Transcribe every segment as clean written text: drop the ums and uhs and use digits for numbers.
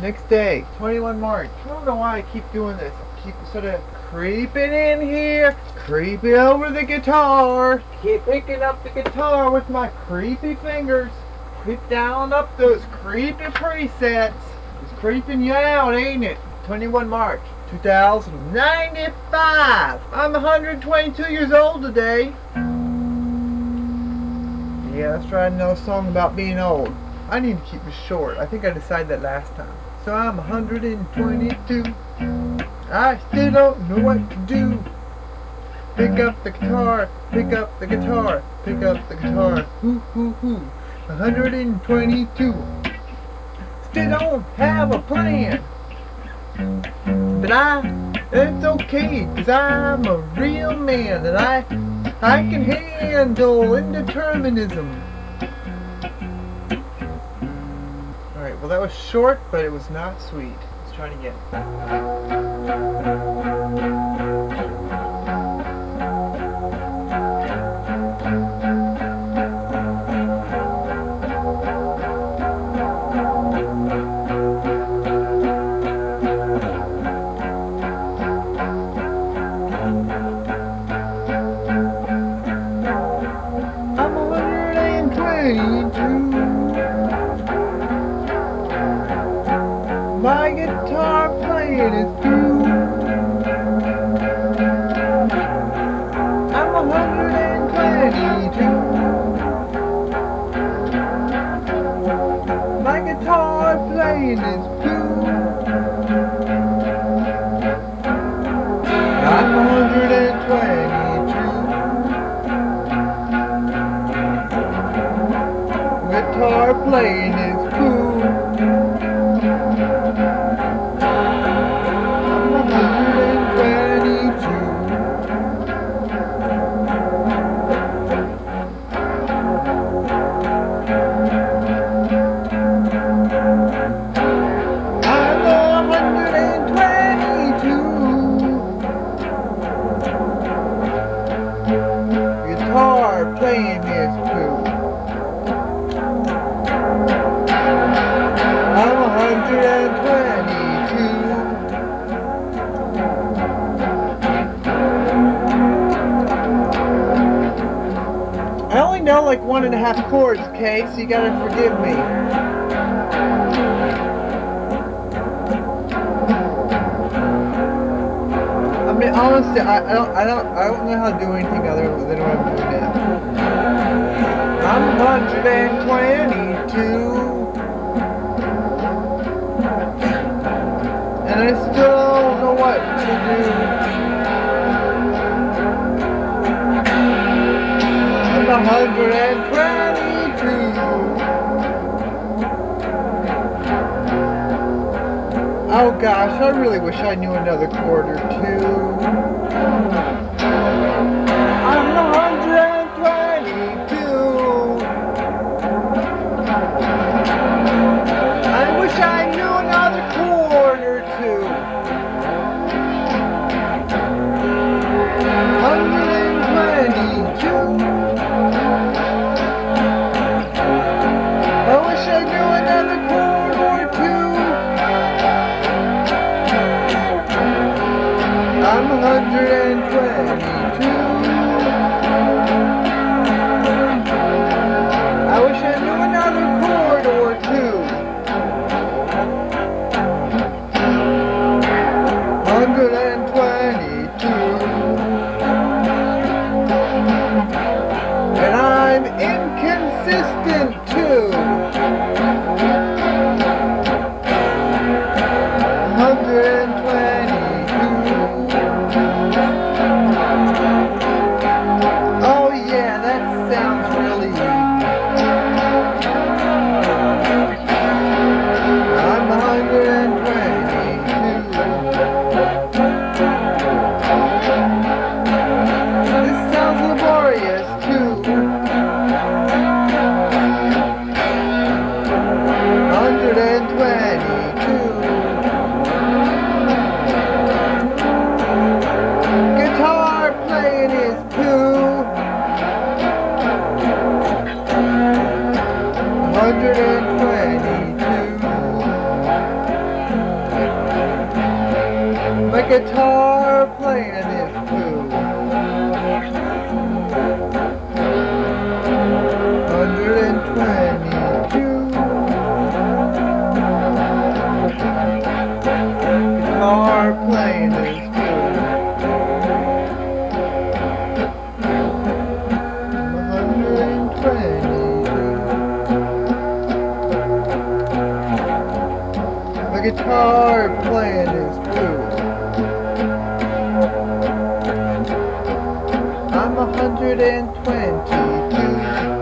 Next day, 21 March. I don't know why I keep doing this. I keep sort of creeping in here, creeping over the guitar, keep picking up the guitar with my creepy fingers, creep down up those creepy presets. It's creeping you out, ain't it? 21 March, 2095. I'm 122 years old today. Yeah, let's try another song about being old. I need to keep it short. I think I decided that last time. So I'm 122. I still don't know what to do. Pick up the guitar, pick up the guitar, pick up the guitar. Hoo hoo hoo. 122. Still don't have a plan. But it's okay, 'cause I'm a real man and I can handle indeterminism. Alright, well that was short, but it was not sweet. Let's try it again. I'm 122. My guitar playing is through. I'm 122. My guitar playing is through. I'm 122. Guitar playing is cool. I'm 122. I'm 122. Guitar playing is cool. I'm 122. I only know like 1.5 chords, okay? So you gotta forgive me. I mean, honestly, I don't know how to do anything other than what I'm doing now. I'm 122. And I still don't know what to do. I'm 122. Oh gosh, I really wish I knew another chord or two. I'm 122. I wish I knew another chord or two. 122. I wish I knew another chord or two. I'm 122. guitar playing is cool. 122. Guitar playing is cool. 122. The guitar playing is cool. I'm 122.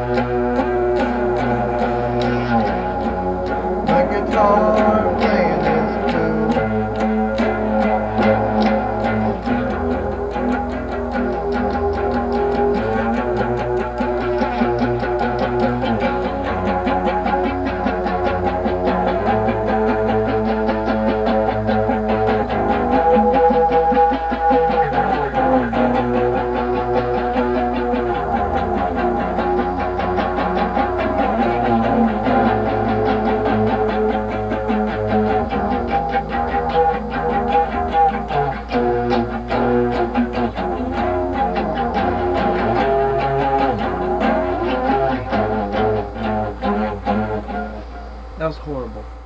My guitar playing is cool. That was horrible.